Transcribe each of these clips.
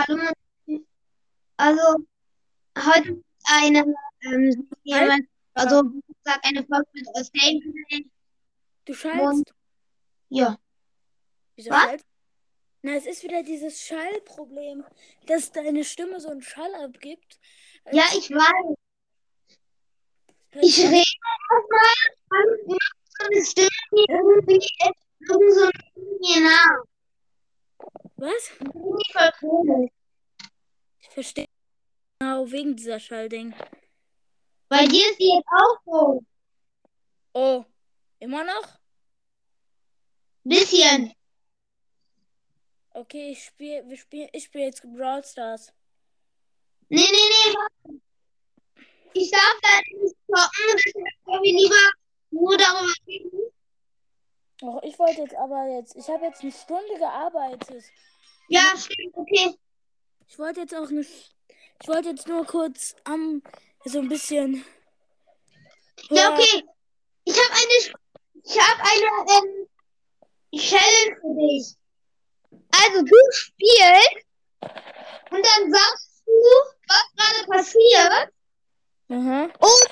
Hallo, also heute ist eine, Halt, jemand, also wie gesagt, eine Folge mit aus Gameplay. du Und schallst. ja, Wieso was? schallst? Na, es ist wieder dieses Schallproblem, dass deine Stimme so einen Schall abgibt. Ja, Als ich weiß. hört Ich sich an. rede erstmal und mache so eine Stimme, die irgend so mir nach. Was? Das ist irgendwie voll komisch. Ich verstehe genau wegen dieser Schallding. Bei dir ist die jetzt auch so. Oh, immer noch? Bisschen. Okay, ich spiele jetzt Brawl Stars. Nee, nee, nee. Ich darf da nicht zocken. Deshalb wir lieber nur darüber reden. Oh, ich habe jetzt eine Stunde gearbeitet. Ja, stimmt, okay. Ich wollte jetzt auch nicht, ich wollte jetzt nur kurz so ein bisschen Ja, hören. okay. Ich habe eine Challenge für dich. Also du spielst und dann sagst du, was gerade passiert. Aha. Und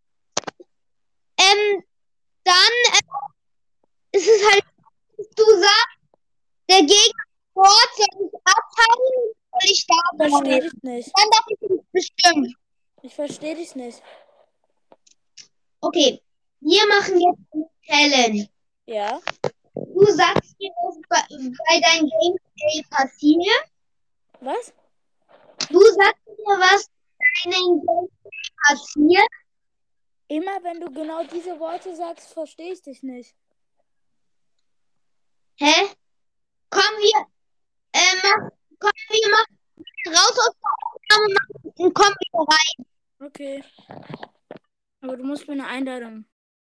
dann ist es halt, du sagst, der Gegner dort soll ich abhauen, soll ich da Verstehe dich bleiben. nicht. Dann darf ich mich bestimmen. Ich verstehe dich nicht. Okay, wir machen jetzt eine Challenge. Ja? Du sagst mir, was bei deinem Gameplay passiert. Was? Du sagst mir, was bei deinem Gameplay passiert. Immer wenn du genau diese Worte sagst, verstehe ich dich nicht. Hä? Kommen wir, kommen wir mal raus aus der Aufnahme machen und kommen wieder rein. Okay. Aber du musst mir eine Einladung